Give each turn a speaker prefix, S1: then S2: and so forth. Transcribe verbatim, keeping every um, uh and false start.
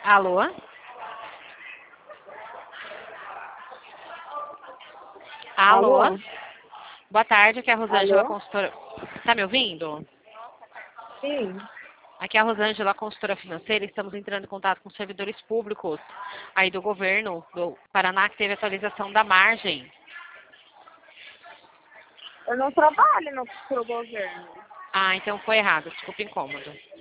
S1: Alô? Alô?
S2: Alô?
S1: Boa tarde, aqui é a Rosângela,
S2: Alô?
S1: consultora... Tá me ouvindo?
S2: Sim.
S1: Aqui é a Rosângela, consultora financeira, e estamos entrando em contato com servidores públicos aí do governo do Paraná, que teve atualização da margem.
S2: Eu não trabalho no pro governo.
S1: Ah, então foi errado, desculpa o incômodo.